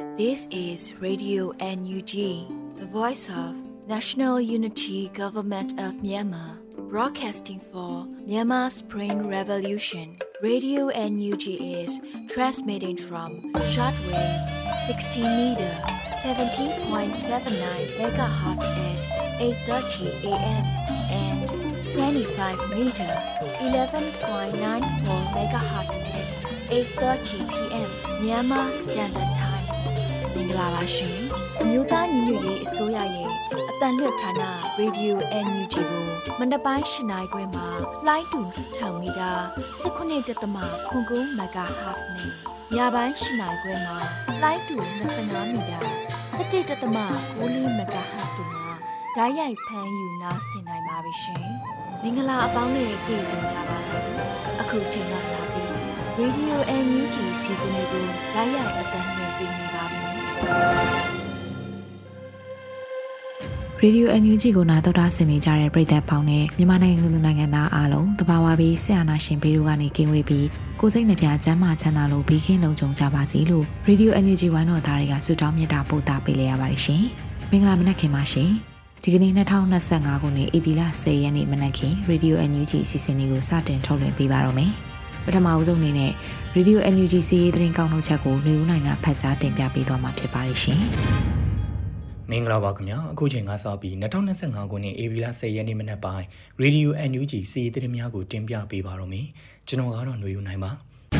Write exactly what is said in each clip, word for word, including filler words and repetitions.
This is Radio N U G, the voice of National Unity Government of Myanmar, broadcasting for Myanmar's Spring Revolution. Radio N U G is transmitting from shortwave sixteen meter, seventeen point seven nine megahertz at eight thirty a m and twenty-five meter, eleven point nine four megahertz at eight thirty p m Myanmar Standard Time. မင်္ဂလာပါရှင်အမျိုးသားညီညွတ်ရေးအစိုးရရဲ့အတန်လွတ်ဌာန Radio N U G ကိုမနက်ပိုင်း၈နာရီခွဲမှာလိုင်းတူ၆မီတာ၁၉.၉ MHz နဲ့ညပိုင်း၈နာရီခွဲမှာလိုင်းတူ၂၅မီတာ၁၁.၉ MHz တို့မှာဓာတ်ရိုက်ဖမ်းယူနားဆင်နိုင်ပါပြီရှင်မင်္ဂလာအပေါင်းနဲ့ကြိုဆိုကြပါစို့အခုချိန်ကစပြီး Radio N U G စီစဉ်လေးကိုဓာတ်ရိုက်အတန်လွှင့်ပေးနေပါပြီရေဒီယို N U G ကိုနားတော်တာဆင်နေကြတဲ့ပရိသတ်ပေါင်းနဲ့မြန်မာနိုင်ငံသူနိုင်ငံသားအားလုံးတဘာဝပြီးဆရာနာရှင်ဘေးတို့ကနေကင်းဝေးပြီးကိုယ်စိတ်နှပြချမ်းသာချမ်းသာလို့ဘေးကင်းလုံခြုံကြပါစေလို့ရေဒီယို N U G ဝိုင်းတော်သားတွေကဆုတောင်းမြတ်တာပို့တာပေးလိုက်ရပါတယ်ရှင်မင်္ဂလာမနက်ခင်းပါရှင်ဒီကနေ့၂၀၂၅ခုနှစ်ဧပြီလ၁၀ရက်နေ့မနက်ခင်းရေဒီယို N U G အစီအစဉ်လေးကိုစတင်ထုတ်လွှင့်ပေးပါတော့မယ်ပထမအဆုံးအနေနဲ့ရေဒီယို N U G စီးရီးသတင်းကောက်နှုတ်ချက်ကိုနေဦးနိုင်ငံဖတ်ကြားတင်ပြပေးသွားမှာဖြစ်ပါတယ်ရှင်မင်္ဂလာပါခင်ဗျာအခုချိန်ကစပြီး၂၀၂၅ခုနှစ်ဧပြီလ၁၀ရက်နေ့မနက်ပိုင်းရေဒီယို N U G စီးရီးသတင်းများကိုတင်ပြပေးပါတော့မယ်ကျွန်တော်ကတော့နေဦးနိုင်ပါ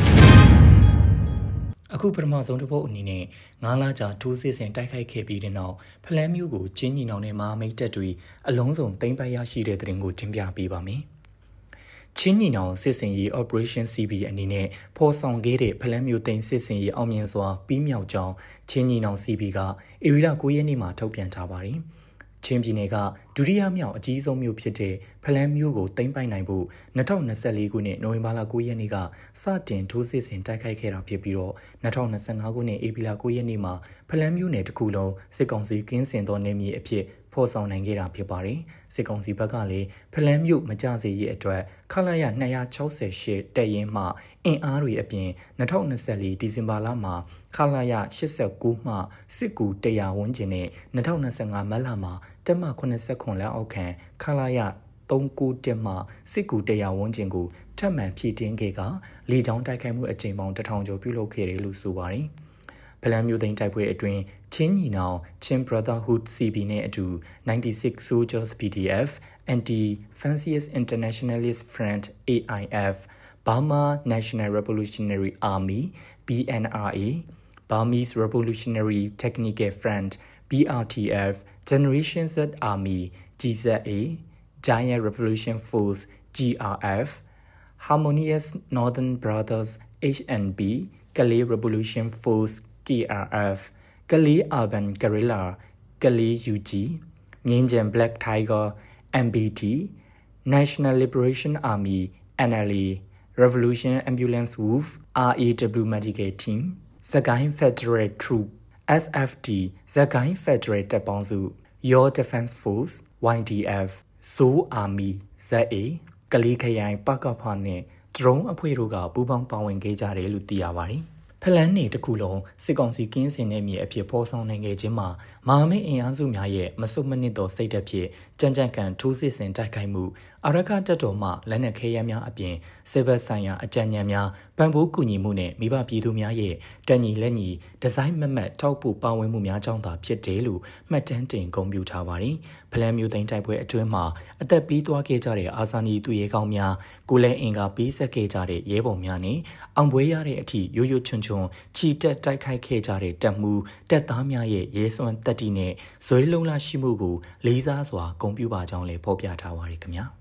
အခုပထမဆုံးတစ်ပုဒ်အနေနဲ့ငါးလကြာထိုးစစ်ဆင်တိုက်ခိုက်ခဲ့ပြီးတဲ့နောက်ဖလန်းမျိုးကိုချင်းညီနောင်နဲ့မဟာမိတ်တပ်တွေအလုံးစုံသိမ်းပိုက်ရရှိတဲ့သတင်းကိုတင်ပြပေးပါမယ်ချင်းညီနောင်စစ်စင်ရေး Operation C B အနေနဲ့ဖော်ဆောင်ခဲ့တဲ့ဖလန်းမျိုးသိမ်းစစ်စင်ရေးအောင်မြင်စွာပြီးမြောက်ကြောင်းချင်းညီနောင် C B ကဧပြီလ၉ရက်နေ့မှာထုတ်ပြန်ထားပါတယ်။ချင်းပြည်နယ်ကဒုတိယမြောက်အကြီးဆုံးမြို့ဖြစ်တဲ့ဖလန်းမျိုးကိုသိမ်းပိုက်နိုင်ဖို့၂၀၂၄ခုနှစ်နိုဝင်ဘာလ၉ရက်နေ့ကစတင်ထိုးစစ်ဆင်တိုက်ခိုက်ခဲ့တာဖြစ်ပြီးတော့၂၀၂၅ခုနှစ်ဧပြီလ၉ရက်နေ့မှာဖလန်းမျိုးနယ်တစ်ခုလုံးစစ်ကောင်စီကင်းစင်သောနယ်မြေအဖြစ်ဖော်ဆောင်နိုင်ခဲ့တာဖြစ်ပါတယ်။စစ်ကောင်စီဘက်ကလည်းဖလန်းမြို့မကျစေရေးအတွက်ခလာရ၂၆၈တပ်ရင်းမှအင်အားတွေအပြင်၂၀၂၄ဒီဇင်ဘာလမှာခလာရ၈၉မှစစ်ကူ၁၀၀ဝန်းကျင်နဲ့၂၀၂၅မတ်လမှာတပ်မ၇၇လက်အောက်ခံခလာရ၃၉တက်မှစစ်ကူ၁၀၀ဝန်းကျင်ကိုထပ်မံဖြည့်တင်းခဲ့ကလေကြောင်းတိုက်ခိုက်မှုအကြိမ်ပေါင်းတစ်ထောင်ကျော်ပြုလုပ်ခဲ့တယ်လို့ဆိုပါတယ်။ဖလန်းမျိုးသိမ်းတိုက်ပွဲအတွင်းချင်းညီနောင်ချင်း Brotherhood C B နဲ့အတူninety-six Soldiers P D F, Anti-Fascist Internationalist Front A I F, Burma National Revolutionary Army B N R A, Burmese Revolutionary Technical Front B R T F, Generation Z Army G Z A, Giant Revolution Force G R F, Harmonious Northern Brothers H N B, Kalay Revolution Force K R F, Kalay Urban Guerrilla, Kalay U G, Nyenjan Black Tiger, M B T, National Liberation Army, N L A, Revolution Ambulance Wolf, R A W Medical Team, Sagaing Federal Troop, S F T, Sagaing Federal Tapansu, Your Defense Force, Y D F, Seoul Army, Z A, Kalay Khayang Pakapha နဲ့ drone အဖွဲ့တို့ကပူးပေါင်းပါဝင်ခဲ့ကြတယ်လို့သိရပါတယ်ဖလန်းနေတစ်ခုလုံးစစ်ကောင်စီကင်းစင်တဲ့မြေအဖြစ်ဖော်ဆောင်နိုင်ခဲ့ခြင်းမှာမဟာမိတ်အင်အားစုများရဲ့မဆုတ်မနစ်သောစိတ်ဓာတ်ဖြင့်ကြံ့ကြံ့ကန်ထိုးစစ်ဆင်တိုက်ခိုက်မှုအာရခတပ်တော်မှလက်နက်ခဲယမ်းများအပြင်စစ်ဘက်ဆိုင်ရာအကြံဉာဏ်များပံ့ပိုးကူညီမှုနဲ့မိဘပြည်သူများရဲ့တန်ညီလက်ညီဒီဇိုင်းမမတ်ထောက်ပို့ပါဝင်မှုများကြောင့်သာဖြစ်တယ်လို့မှတ်တမ်းတင်ဂုဏ်ပြုထားပါတယ်ဖလန်းမျိုးသိမ်းတိုက်ပွဲအတွင်းမှာအသက်ပေးသွားခဲ့ကြတဲ့အာဇာနည်သူရဲကောင်းများကိုလည်းအင်ကပေးဆက်ခဲ့ကြတဲ့ရဲဘော်များနဲ့အောင်ပွဲရတဲ့အထိရိုးရိုးချွန်းချွန်းချီတက်တိုက်ခိုက်ခဲ့ကြတဲ့တပ်မှုတပ်သားများရဲ့ရဲစွမ်းတပ်တီနဲ့ဇွဲလုံးလာရှိမှုကိုလေးစားစွာဂုဏ်ပြုပါကြောင်းလည်းဖော်ပြထားပါတယ်ခင်ဗျာ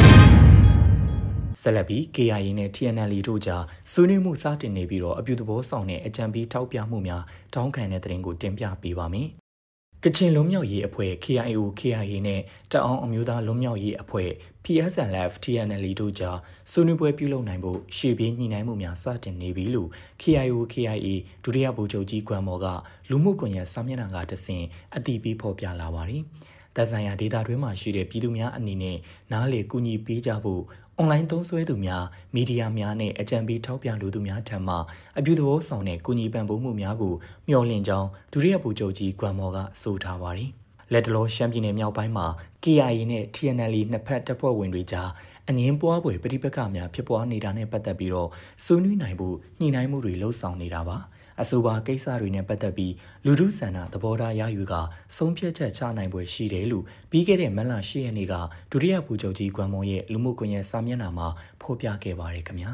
ဆက်လက်ပြီး K I A နဲ့ T N L A တို့ကြားဆွေးနွေးမှုစတင်နေပြီးတော့အပြုသဘောဆောင်တဲ့အကြံပေးထောက်ပြမှုများတောင်းခံတဲ့သတင်းကိုတင်ပြပေးပါမယ်ကချင်လွတ်မြောက်ရေးအဖွဲ့ K I O K I A နဲ့တအောင်းအမျိုးသားလွတ်မြောက်ရေးအဖွဲ့ P S L F T N L A တို့ကြားဆွေးနွေးပွဲပြုလုပ်နိုင်ဖို့ရှေ့ပြေးညှိနှိုင်းမှုများစတင်နေပြီလို့ K I O K I A ဒုတိယဗိုလ်ချုပ်ကြီးကွမ်မော်ကလူမှုကွန်ရက်စာမျက်နှာကတဆင့်အသိပေးဖော်ပြလာပါတယ်။သက်ဆိုင်ရာဒေတာတွင်းမှာရှိတဲ့ပြည်သူများအနေနဲ့နားလေကူညီပေးကြဖို့ဩ online သုံးစွဲသူများမီဒီယာများနဲ့အကြံပေးထောက်ပြလူသူများထံမှအပြုသဘောဆောင်တဲ့ကုညီပံ့ပိုးမှုများကိုမျှော်လင့်ကြောင်းဒုတိယဗိုလ်ချုပ်ကြီးကွမ်မော်ကဆိုထားပါတယ်။လက်တလောရှမ်းပြည်နယ်မြောက်ပိုင်းမှာ K I A နဲ့ T N L A နှစ်ဖက်တပ်ဖွဲ့ဝင်တွေကြားအငင်းပွားပွဲပဋိပက္ခများဖြစ်ပွားနေတာနဲ့ပတ်သက်ပြီးတော့ဆွေးနွေးနိုင်ဖို့ညှိနှိုင်းမှုတွေလှုပ်ဆောင်နေတာပါ။အဆိုပါကိစ္စတွေနဲ့ပတ်သက်ပြီးလူထုဆန္ဒသဘောထားရယူကဆုံးဖြတ်ချက်ချနိုင်ပွဲရှိတယ်လို့ပြီးခဲ့တဲ့မတ်လ၈ရက်နေ့ကဒုတိယဗိုလ်ချုပ်ကြီးကွမ်မော်ရဲ့လူမှုကွန်ရက်စာမျက်နှာမှာဖော်ပြခဲ့ပါတယ်ခင်ဗျာ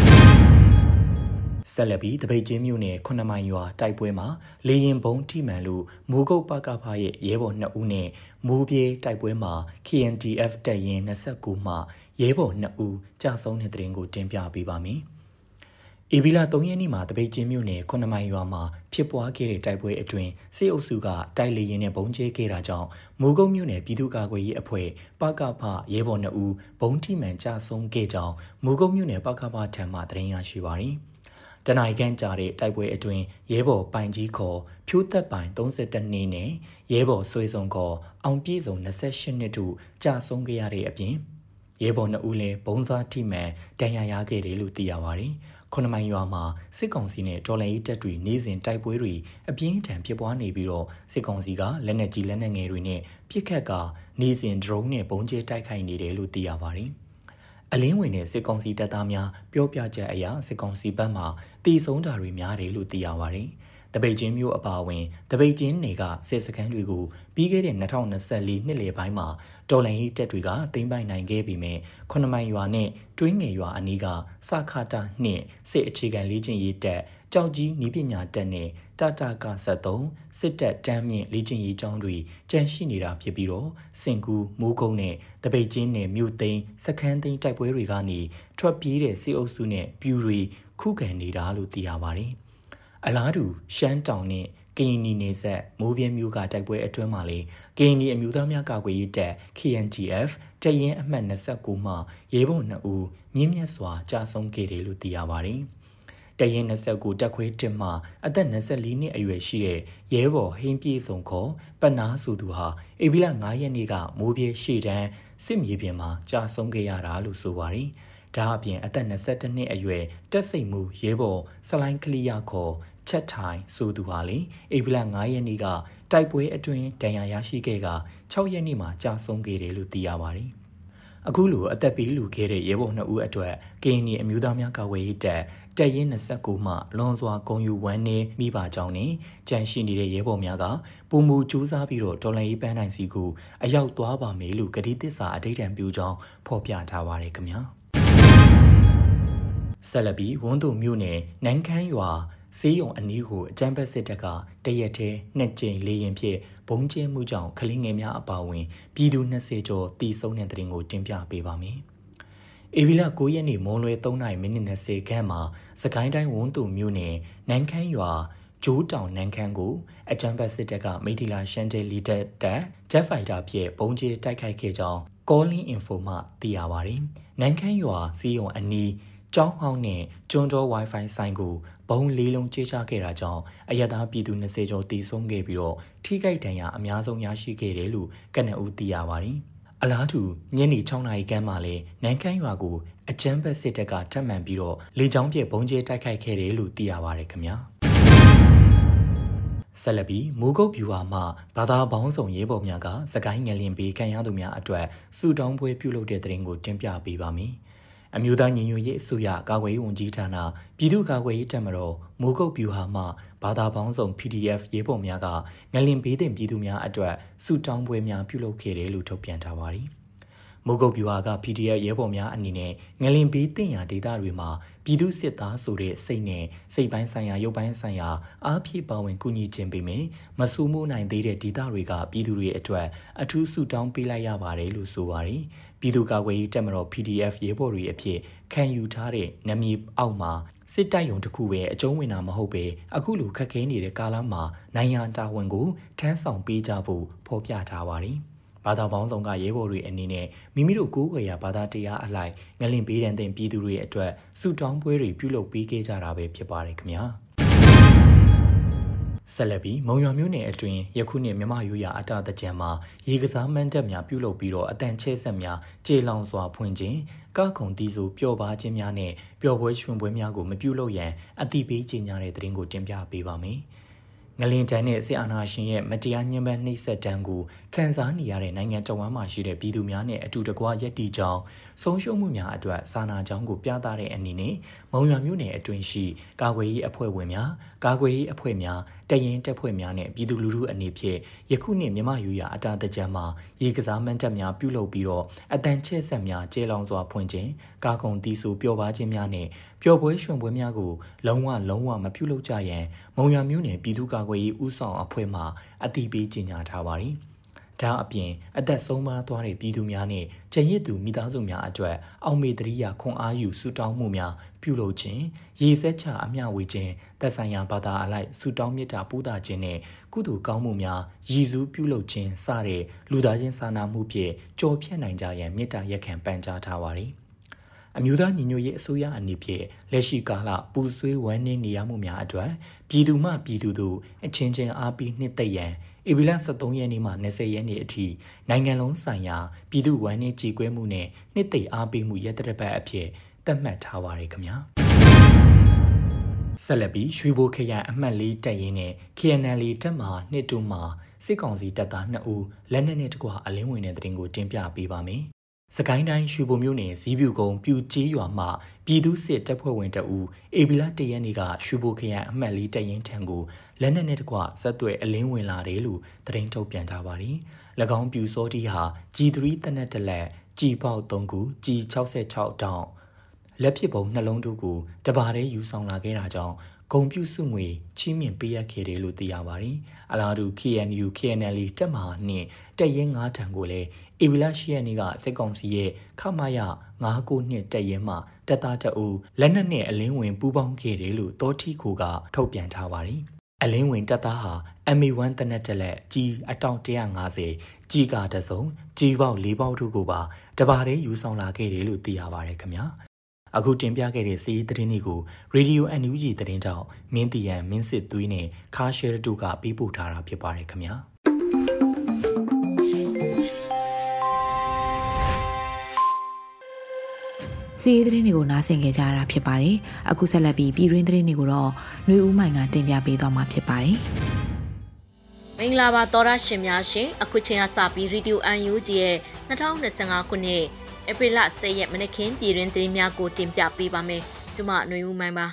ဆက်လက်ပြီးတပိတ်ချင်းမြို့နယ်ခုနှစ်မိုင်ရွာတိုက်ပွဲမှာလေရင်ဘုံထိမှန်လို့မိုးကုတ်ပကဖရဲ့ရဲဘော်နှစ်ဦးနဲ့မိုးပြေးတိုက်ပွဲမှာ K N D F တပ်ရင်း၂၉မှရဲဘော်နှစ်ဦးကြာဆုံးတဲ့တဲ့ရင်ကိုတင်ပြပေးပါမယ်။ဧပြီလ၃ရက်နေ့မှာတပိတ်ချင်းမြို့နယ်ခုနှစ်မိုင်ရွာမှာဖြစ်ပွားခဲ့တဲ့တိုက်ပွဲအတွင်းစစ်အုပ်စုကတိုက်လေရင်နဲ့ဘုံကျဲခဲ့တာကြောင့်မိုးကုတ်မြို့နယ်ပြည်သူ့ကာကွယ်ရေးအဖွဲ့ပကဖရဲဘော်နှစ်ဦးဘုံထိမှန်ကြာဆုံးခဲ့ကြောင်းမိုးကုတ်မြို့နယ်ပကဖထံမှသတင်းရရှိပါသည်။တနင်္ဂနွေကန်ကြာတဲ့တိုက်ပွဲအတွင်းရဲဘော်ပိုင်ကြီးခေါ်ဖြိုးသက်ပိုင်၃၁နှစ်နဲ့ရဲဘော်ဆွေစုံခေါ်အောင်ပြည့်စုံ၂၈နှစ်တို့ကြာဆုံးခဲ့ရတဲ့အပြင်ရဲဘော်နှစ်ဦးလည်းဘုံစားထိမှန်ဒဏ်ရာရခဲ့တယ်လို့သိရပါတယ်။ခုနှစ်မိုင်ရွာမှာစစ်ကောင်စီနဲ့တော်လှန်ရေးတပ်တွေနေ့စဉ်တိုက်ပွဲတွေအပြင်းထန်ဖြစ်ပွားနေပြီးတော့စစ်ကောင်စီကလက်နက်ကြီးလက်နက်ငယ်တွေနဲ့ပစ်ခတ်ကနေ့စဉ် drone နဲ့ပုံကျဲတိုက်ခိုက်နေတယ်လို့သိရပါတယ်။အလင်းဝင်တဲ့စစ်ကောင်စီတပ်သားများပြောပြချက်အရစစ်ကောင်စီဘက်မှတီဆုံးတာတွေများတယ်လို့သိရပါတယ်။တပိတ်ချင်းမျိုးအပါအဝင်တပိတ်ချင်းတွေကစစ်စခန်းတွေကိုပြီးခဲ့တဲ့၂၀၂၄နှစ်လယ်ပိုင်းမှာတော်လှန်ရေးတပ်တွေကသိမ်းပိုက်နိုင်ခဲ့ပြီးမြဲခုနှစ်မိုင်ရွာနဲ့တွင်းငယ်ရွာအနီးကစခါတာနှင့်စစ်အခြေခံလေ့ကျင့်ရေးတပ်ကြောက်ကြီးနည်းပညာတပ်နဲ့တတကဆက်သုံးစစ်တပ်တမ်းမြင့်လေ့ကျင့်ရေးကျောင်းတွေကျန်ရှိနေတာဖြစ်ပြီးတော့စင်ကူမိုးကုန်းနဲ့တပိတ်ချင်းနယ်မြို့သိမ်းစခန်းသိမ်းတိုက်ပွဲတွေကနေထွက်ပြေးတဲ့စစ်အုပ်စုနဲ့ပြူတွေခုခံနေတာလို့သိရပါတယ်။အလားတူရှမ်းတောင်နဲ့ကရင်နီနယ်စပ်မိုးပြဲမျိုးကတိုက်ပွဲအတွင်းမှာလေကရင်နီအမျိုးသားများကာကွယ်ရေးတပ် K N G F တပ်ရင်းအမှတ်၂၉မှရဲဘော်နှစ်ဦးမြင့်မြတ်စွာကြာဆုံးခဲ့တယ်လို့သိရပါတယ်။တပ်ရင်း၂၉တပ်ခွဲတစ်မှအသက်၂၄နှစ်အရွယ်ရှိတဲ့ရဲဘော်ဟင်းပြေစုံခေါ်ပနာဆိုသူဟာဧပြီလ၅ရက်နေ့ကမိုးပြဲရှေ့တန်းစစ်မြေပြင်မှာကြာဆုံးခဲ့ရတာလို့ဆိုပါတယ်။ဒါအပြင်အသက်၂၁နှစ်အရွယ်တက်စိတ်မှုရဲဘော်စလိုင်းကလီယာခေါ်ချက်ထိုင်ဆိုသူဟာလေဧပြီလ၅ရက်နေ့ကတိုက်ပွဲအတွင်းဒဏ်ရာရရှိခဲ့က၆ရက်နေ့မှာကြာဆုံးခဲ့တယ်လို့သိရပါတယ်။အခုလိုအသက်ပေးလူခဲ့တဲ့ရဲဘော်နှစ်ဦးအတွက်ကရင်နီအမျိုးသားများကာကွယ်ရေးတပ်တပ်ရင်း၂၉မှလွန်စွာဂုဏ်ယူဝမ်းနည်းမိပါကြောင်းနဲ့ကြန့်ရှိနေတဲ့ရဲဘော်များကပုံမူစူးစမ်းပြီးတော့တော်လှန်ရေးပန်းနိုင်စီကိုအရောက်သွားပါမယ်လို့ကတိသစ္စာအဓိဋ္ဌာန်ပြုကြောင်းဖော်ပြထားပါတယ်ခင်ဗျာ။ဆက်လက်ပြီးဝန်းသူမြို့နယ်နန်းခမ်းရွာစေးရုံအနီးကိုအကြမ်းဖက်စစ်တပ်ကတရက်တည်းနှစ်ကြိမ်လေရင်ဖြင့်ဘုံကျင်းမှုကြောင့်ကလေးငယ်များအပါအဝင်ပြည်သူ၂၀ကျော်တီဆုံးတဲ့တဲ့ရင်ကိုတင်ပြပေးပါမယ်။ဧပြီလ၉ရက်နေ့မွန်းလွဲ၃နာရီမိနစ်၂၀ခန့်မှာစကိုင်းတိုင်းဝန်းသူမြို့နယ်နန်းခမ်းရွာဂျိုးတောင်နန်းခမ်းကိုအကြမ်းဖက်စစ်တပ်ကမိထီလာရှမ်းတဲလီတက်တပ်ဂျက်ဖိုက်တာဖြင့်ဘုံကျဲတိုက်ခိုက်ခဲ့ကြောင်း Calling Info မှသိရပါတယ်။နန်းခမ်းရွာစေးရုံအနီးကျောင်းဟောင်းနဲ့ကျွန်းတော် Wi-Fi ဆိုင်ကိုဘုံလေးလုံးကြေးချခဲ့တာကြောင့်အရသာပြည်သူ၂၀ကျော်တီဆုံးခဲ့ပြီးတော့ထိခိုက်ဒဏ်ရာအများဆုံးရရှိခဲ့တယ်လို့ကနဦးသိရပါတယ်။အလားတူညနေ၆နာရီခန့်မှာလည်းနန်းခမ်းရွာကိုအကြမ်းဖက်စစ်တပ်ကထပ်မံပြီးတော့လေကြောင်းပြဘုံကျဲတိုက်ခိုက်ခဲ့တယ်လို့သိရပါတယ်ခင်ဗျာ။ဆက်လက်ပြီးမိုးကုတ်ဗျူဟာမှဘာသာပေါင်းစုံရေးပေါ်များကစကိုင်းငလင်ပေးခံရသူများအတွက်စုတောင်းပွဲပြုလုပ်တဲ့တဲ့ရင်ကိုတင်ပြပေးပါမယ်။အမျိုးသားညီညွတ်ရေးအစိုးရကာကွယ်ရေးဝန်ကြီးဌာနပြည်သူ့ကာကွယ်ရေးတပ်မတော်မိုးကုတ်ဗျူဟာမှဘာသာပေါင်းစုံ P D F ရေးပေါ်များကငလင်ပေးတဲ့ပြည်သူများအတွက်စုတောင်းပွဲများပြုလုပ်ခဲ့တယ်လို့ထုတ်ပြန်ထားပါတယ်။မိုးကုတ်ဗျူဟာက P D F ရဲဘော်များအနေနဲ့ငလင်ပေးတင်ရာဒေသတွေမှာပြည်သူစစ်သားဆိုတဲ့စိတ်နဲ့စိတ်ပိုင်းဆိုင်ရာရုပ်ပိုင်းဆိုင်ရာအားဖြည့်ပါဝင်ကူညီခြင်းပေးမယ်မဆူမိုးနိုင်သေးတဲ့ဒေသတွေကပြည်သူတွေအတွက်အထူးစုတောင်းပေးလိုက်ရပါတယ်လို့ဆိုပါတယ်။ပြည်သူ့ကာကွယ်ရေးတပ်မတော် P D F ရဲဘော်တွေအဖြစ်ခံယူထားတဲ့နမည်အောက်မှာစစ်တပ်ရုံတစ်ခုပဲအကျုံးဝင်တာမဟုတ်ပဲအခုလိုခက်ခဲနေတဲ့ကာလမှာနိုင်ငံတာဝန်ကိုထမ်းဆောင်ပေးကြဖို့ဖော်ပြထားပါတယ်။ဘာသာပေါင်းစုံကရဲဘော်တွေအနေနဲ့မိမိတို့ကိုယ်ကွယ်ရာဘာသာတရားအလိုက်ငလင်ပေးတဲ့တင်ပြည်သူတွေအတွက်စုတောင်းပွဲတွေပြုလုပ်ပေးခဲ့ကြတာပဲဖြစ်ပါတယ်ခင်ဗျာဆက်လက်ပြီးမုံရွာမြို့နယ်အတွင်းယခုနှစ်မြမရိုးရာအတာတကြံမှာရေကစားမန်းတပ်များပြုလုပ်ပြီးတော့အတန်ချဲဆက်များကျေလောင်စွာဖွင့်ခြင်းကားခုံတီးစုပျော်ပါခြင်းများနဲ့ပျော်ပွဲရွှင်ပွဲများကိုမပြုလုပ်ရန်အတိပေးကြေညာတဲ့သတင်းကိုတင်ပြပေးပါမယ်။ငလင်တန်းနဲ့စစ်အာဏာရှင်ရဲ့မတရားညှဉ်းပန်းနှိပ်စက်တမ်းကိုခံစားနေရတဲ့နိုင်ငံတော်ဝန်မှရှိတဲ့ပြည်သူများနဲ့အတူတကွရက်တီကြောင်းဆုံးရှုံးမှုများအတွက်စာနာကြောင်းကိုပြသတဲ့အနေနဲ့မုံရွာမြို့နယ်အတွင်းရှိကာကွယ်ရေးအဖွဲ့ဝင်များကာကွယ်ရေးအဖွဲ့များတရင်တပ်ဖွဲ့များနဲ့ပြည်သူလူထုအနေဖြင့်ယခုနှစ်မြမယူရအတာတကြံမှာရေကစားမန်းတပ်များပြုလုပ်ပြီးတော့အတန်ချဲ့ဆက်များကျေလောင်စွာဖွင့်ခြင်းကာကုံတီးဆူပျော်ပါခြင်းများနဲ့ပျော်ပွဲရွှင်ပွဲများကိုလုံးဝလုံးဝမပြုလုပ်ကြရန်မုံရွာမြို့နယ်ပြည်သူ့ကာကွယ်ရေးဦးဆောင်အဖွဲ့မှအတိပေးကြေညာထားပါသည်။ဒါအပြင်အသက်ဆုံးမသွားတဲ့ပြည်သူများနဲ့ကျန်ရစ်သူမိသားစုများအတွက်အောင်မေတ္တရိယာခွန်အားယူဆုတောင်းမှုများပြုလုပ်ခြင်းရေစက်ချအမျှဝေခြင်းသက်ဆိုင်ရာဘာသာအလိုက်ဆုတောင်းမေတ္တာပို့သခြင်းနဲ့ကုသိုလ်ကောင်းမှုများရည်စူးပြုလုပ်ခြင်းစတဲ့လူသားချင်းစာနာမှုဖြင့်ကြော်ဖြတ်နိုင်ကြရန်မေတ္တာရက်ခံပန်ကြားထားပါသည်။အမျိုးသားညီညွတ်ရေးအစိုးရအနေဖြင့်လက်ရှိကာလပူဆွေးဝမ်းနည်းနေရမှုများအတွက်ပြည်သူမှပြည်သူတို့အချင်းချင်းအားပေးနှစ်သက်ရန်ဧပြီလဆယ်သုံးရက်နေ့မှ၂၀ရက်နေ့အထိနိုင်ငံလုံးဆိုင်ရာပြည်သူ့ဝမ်းနည်းကြေကွဲမှုနဲ့နှစ်သိမ့်အားပေးမှုရက်တပတ်အဖြစ်သတ်မှတ်ထားပါရခင်ဗျာဆက်လက်ပြီးရွှေဘိုခရိုင်အမှတ်လေးတပ်ရင်းနဲ့ K N L တပ်မဟာနှစ်တို့မှာစစ်ကောင်စီတပ်သားနှစ်ဦးလက်နက်နဲ့တကွအလင်းဝင်တဲ့တရင်ကိုတင်ပြပေးပါမယ်စကိုင်းတိုင်းရွှေဘိုမြို့နယ်ဇီးပြူကုန်းပြူကျေးရွာမှပြည်သူ့စစ်တပ်ဖွဲ့ဝင်တအူဧပြီလ၁ရက်နေ့ကရွှေဘိုခရိုင်အမှတ်လေးတပ်ရင်းထံကိုလက်နက်နဲ့တကွဇက်သွဲအလင်းဝင်လာတယ်လို့သတင်းထုတ်ပြန်ထားပါတယ်။၎င်းပြူစောတီဟာ G ၃ တနက်တလက်ကြီးပေါက်၃ခု G ၆၆တောင်လက်ဖြစ်ပုံနှလုံးတို့ကိုတပါးတည်းယူဆောင်လာခဲ့တာကြောင့်ဂုံပြုစုငွေချီးမြှင့်ပေးရခဲ့တယ်လို့သိရပါတယ်။အလားတူ K N U K N L တပ်မဟာနှင့်တပ်ရင်း၅ထံကိုလည်းဧပြီလ၈ရက်နေ့ကစစ်ကောင်စီရဲ့ခမရ၅၉နှစ်တပ်ရင်းမှတပ်သားတအူလက်နက်နဲ့အလင်းဝင်ပူးပေါင်းခဲ့တယ်လို့တောထီကိုကထုတ်ပြန်ထားပါတယ်။အလင်းဝင်တပ်သားဟာ M A ၁ တနက်တလက်ကြီးအတောင်၁၅၀ကြီးကာတစုံကြီးပေါက်၄ပေါက်တို့ကိုပါတပါးတည်းယူဆောင်လာခဲ့တယ်လို့သိရပါတယ်ခင်ဗျာ။အခုတင်ပြခဲ့တဲ့စီးသတင်းတွေကို Radio အန် ယူ ဂျီ သတင်းကြောင့်မင်းတီယန်မင်းစစ်သွေးနဲ့ခါရှယ်တို့ကပေးပို့ထားတာဖြစ်ပါတယ်ခင်ဗျာစီးသတင်းတွေကိုနားဆင်ကြကြရတာဖြစ်ပါတယ်အခုဆက်လက်ပြီးပြည်တွင်းသတင်းတွေကိုတော့ຫນွေဦးမိုင်ကတင်ပြပေးသွားမှာဖြစ်ပါတယ်မင်္ဂလာပါသောရရှင်များရှင်အခုချိန်ကစပြီး Radio အန် ယူ ဂျီ ရဲ့၂၀၂၅ခုနှစ်ဧပြီလ၁၀ရက်မနက်ခင်းပြည်တွင်သတင်းများကိုတင်ပြပေးပါမယ်။ကျွန်မຫນွေဦးမိုင်းပါ။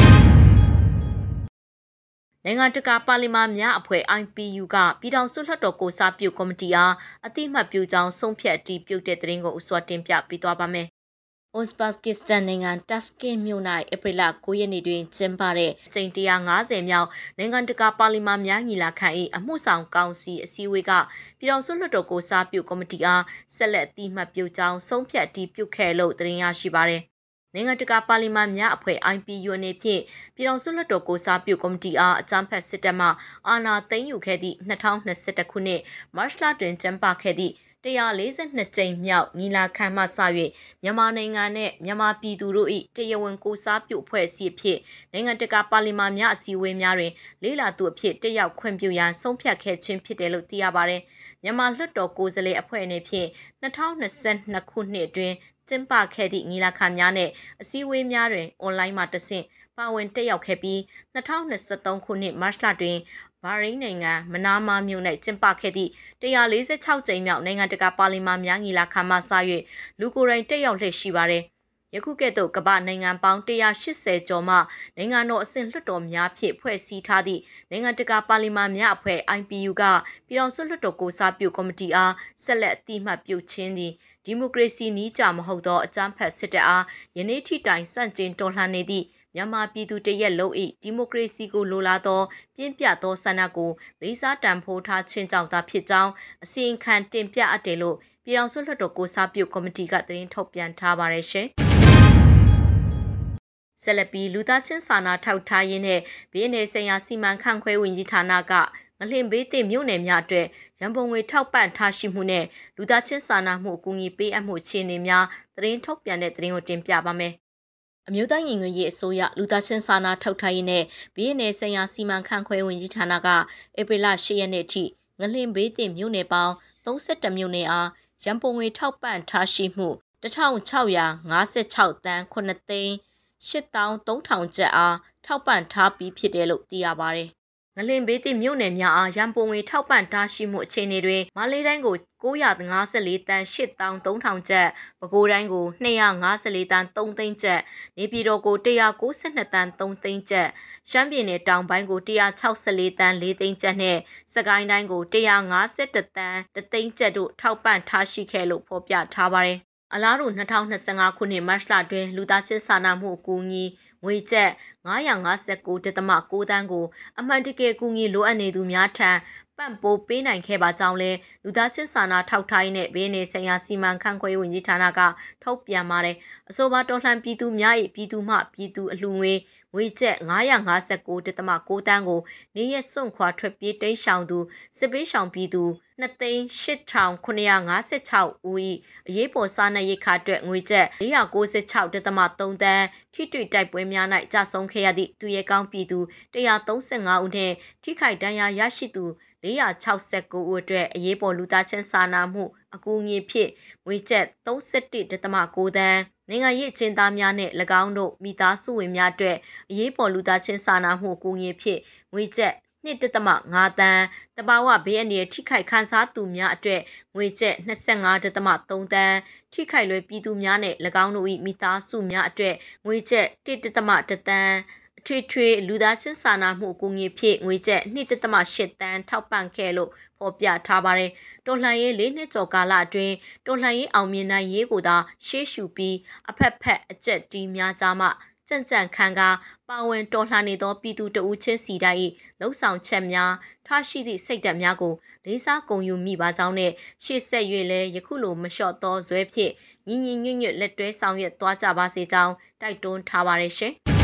နိုင်ငံတကာပါလီမန်များအဖွဲ့ I P U ကပြည်ထောင်စုလွှတ်တော်ကိုစားပြုကော်မတီအားအတိအမှတ်ပြုကြောင်းဆုံးဖြတ်အတည်ပြုတဲ့သတင်းကိုအစွာတင်ပြပေးသွားပါမယ်။ဥဇဘက်ကစ္စတန်နိုင်ငံတက်စကင်မြို့၌ဧပြီလ၉ရက်နေ့တွင်ကျင်းပတဲ့အကြိမ်၁၅၀မြောက်နိုင်ငံတကာပါလီမန်များညီလာခံ၏အမှုဆောင်ကောင်စီအစည်းအဝေးကပြည်ထောင်စုလွှတ်တော်ကိုစားပြုကော်မတီအားဆက်လက်အတိအမှတ်ပြုကြောင်းဆုံးဖြတ်အတည်ပြုခဲ့လို့သတင်းရရှိပါရယ်။နိုင်ငံတကာပါလီမန်များအဖွဲ့ I P U အနေဖြင့်ပြည်ထောင်စုလွှတ်တော်ကိုစားပြုကော်မတီအားအကြမ်းဖက်စစ်တပ်မှအာဏာသိမ်းယူခဲ့သည့်၂၀၂၁ခုနှစ်မတ်လတွင်ကျင်းပခဲ့သည့်၁၄၂ကြိမ်မြောက်ညီလာခံမှစ၍မြန်မာနိုင်ငံနဲ့မြန်မာပြည်သူတို့၏တရားဝင်ကိုစားပြုအဖွဲ့အစည်းအဖြစ်နိုင်ငံတကာပါလီမန်များအစည်းအဝေးများတွင်လေးလာသူအဖြစ်တက်ရောက်ခွင့်ပြုရန်ဆုံးဖြတ်ခဲ့ခြင်းဖြစ်တယ်လို့သိရပါတယ်။မြန်မာလွှတ်တော်ကိုယ်စားလှယ်အဖွဲ့အနေဖြင့်၂၀၂၂ခုနှစ်အတွင်းကျင်းပခဲ့သည့်ညီလာခံများနဲ့အစည်းအဝေးများတွင်အွန်လိုင်းမှာတဆင့်ပါဝင်တက်ရောက်ခဲ့ပြီး၂၀၂၃ခုနှစ်မတ်လတွင်ဘာရိန်းနိုင်ငံမနာမာမြို့၌ကျင်းပခဲ့သည့်၁၄၆ကြိမ်မြောက်နိုင်ငံတကာပါလီမန်များညီလာခံမှစ၍လူကိုယ်တိုင်တက်ရောက်လျက်ရှိပါသည်။ယခုကဲ့သို့ကမ္ဘာနိုင်ငံပေါင်း၁၈၀ကျော်မှနိုင်ငံတော်အဆင့်လွှတ်တော်များဖြင့်ဖွဲ့စည်းထားသည့်နိုင်ငံတကာပါလီမန်များအဖွဲ့ I P U ကပြည်ထောင်စုလွှတ်တော်ကိုစားပြုကော်မတီအားဆက်လက်အတိအမှတ်ပြုခြင်းသည်ဒီမိုကရေစီနည်းကျမဟုတ်သောအကြမ်းဖက်စစ်တပ်အားယနေ့ထိတိုင်ဆန့်ကျင်တော်လှန်နေသည့်မြန်မာပြည်သူတရက်လုံး၏ဒီမိုကရေစီကိုလိုလားသောပြင်းပြသောဆန္ဒကိုလေးစားတန်ဖိုးထားခြင်းကြောင့်သာဖြစ်ကြောင်းအစီရင်ခံတင်ပြအပ်တယ်လို့ပြည်ထောင်စုလွှတ်တော်ကိုစားပြုကော်မတီကသတင်းထုတ်ပြန်ထားပါတယ်ရှင်။ဆက်လက်ပြီးလူသားချင်းစာနာထောက်ထားရေးနဲ့ဘေးနယ်ဆိုင်ရာစီမံခန့်ခွဲဝင်ကြီးဌာနကငလင်ဘေးသင့်မြို့နယ်များအတွက်ရန်ပုံငွေထောက်ပံ့ထားရှိမှုနဲ့လူသားချင်းစာနာမှုအကူအညီပေးအပ်မှုအခြေအနေများသတင်းထုတ်ပြန်တဲ့သတင်းကိုတင်ပြပါမယ်အမျိုးသားညီညွတ်ရေးအစိုးရလူသားချင်းစာနာထောက်ထားရေးနဲ့ဘေးအန္တရာယ်ဆိုင်ရာစီမံခန့်ခွဲဝင်ကြီးဌာနကဧပြီလ၈ရက်နေ့ထိငလင်ဘေးတင်မြို့နယ်ပေါင်းသုံးဆယ့်တစ်မြို့နယ်အားရန်ပုံငွေထောက်ပံ့ထားရှိမှုတစ်ထောင်ခြောက်ရာငါးဆယ့်ခြောက်တန်းခုနှစ်သိန်းရှစ်သောင်းသုံးထောင်ကျပ်အားထောက်ပံ့ထားပြီးဖြစ်တယ်လို့သိရပါတယ်။ငလင်ဘေးတင်မြို့နယ်များအားရန်ပုံငွေထောက်ပံ့ထားရှိမှုအခြေအနေတွင်မန္တလေးတိုင်းကို၉၅၄တန်းရှစ်သောင်းသုံးထောင်ကျပ်၊ပဲခူးတိုင်းကို၂၅၄တန်းသုံးသိန်းကျပ်၊နေပြည်တော်ကို၁၉၂တန်းသုံးသိန်းကျပ်၊ရှမ်းပြည်နယ်တောင်ပိုင်းကို၁၆၄တန်းလေးသိန်းကျပ်နှင့်စကိုင်းတိုင်းကို၁၅၁တန်းတစ်သိန်းကျပ်တို့ထောက်ပံ့ထားရှိခဲ့လို့ဖော်ပြထားပါတယ်။အလားတူ၂၀၂၅ခုနှစ်မတ်လတွင်လူသားချင်းစာနာမှုအကူအညီငွေကျပ်၅၅၉.၉တန်းကိုအမှန်တကယ်ကူညီလိုအပ်နေသူများထံပံ့ပိုးပေးနိုင်ခဲ့ပါကြောင်းလဲလူသားချင်းစာနာထောက်ထားရေးနဲ့ဘေးအန္တရာယ်ဆိုင်ရာစီမံခန့်ခွဲရေးဝန်ကြီးဌာနကထုတ်ပြန်ပါတယ်။အဆိုပါတော်လှန်ပြည်သူများ၏ပြည်သူမှပြည်သူအလှူငွေငွေကျပ်၅၅၉.၉တန်းကိုနေရက်စွန့်ခွာထွက်ပြေးတိမ်းရှောင်သူစစ်ပေးရှောင်ပြည်သူ၂သိန်းရှစ်ထောင်ခုနှစ်ရာ၅ဆယ့်ခြောက်ဦး၏အရေးပေါ်စားနပ်ရိက္ခာအတွက်ငွေကျပ်၄၉၆.၃တန်းထိတွေ့တိုက်ပွဲများ၌ကြာဆုံးခဲ့ရသည့်သူရဲကောင်းပြည်သူ၁၃၅ဦးနှင့်ထိခိုက်ဒဏ်ရာရရှိသူ၄၆၉ဦးအတွက်အရေးပေါ်လူသားချင်းစာနာမှုအကူအညီဖြင့်ငွေကျပ်၃၁.၉တန်းနိုင်ငံရေးအကျဉ်းသားများနှင့်၎င်းတို့မိသားစုဝင်များအတွက်အရေးပေါ်လူသားချင်းစာနာမှုအကူအညီဖြင့်ငွေကျပ်၂.၅တန်းတဘာဝဘေးအန္တရာယ်ထိခိုက်ခံစားသူများအတွက်ငွေကျပ်၂၅.၃တန်းထိခိုက်လွယ်ပြည်သူများနှင့်၎င်းတို့၏မိသားစုများအတွက်ငွေကျပ်၁.၁တန်းအထွေထွေလူသားချင်းစာနာမှုအကူအညီဖြင့်ငွေကျပ်၂.၈တန်းထောက်ပံ့ခဲ့လို့ဖော်ပြထားပါတယ်။တော်လှန်ရေးလေးနှစ်ကျော်ကာလအတွင်းတော်လှန်ရေးအောင်မြင်နိုင်ရေးကိုသာရှေ့ရှုပြီးအဖက်ဖက်အကျက်တီးများကြားမှကြံ့ကြံ့ခံကာပါဝင်တော်လှန်နေသောပြည်သူတဦးချင်းစီတိုင်း၏လှုပ်ဆောင်ချက်များထားရှိသည့်စိတ်ဓာတ်များကိုလေးစားဂုဏ်ယူမိပါကြောင်းနဲ့ရှေ့ဆက်၍လည်းယခုလိုမလျှော့သောဇွဲဖြင့်ညီညီညွတ်ညွတ်လက်တွဲဆောင်ရွက်သွားကြပါစေကြောင်းတိုက်တွန်းထားပါတယ်ရှင်။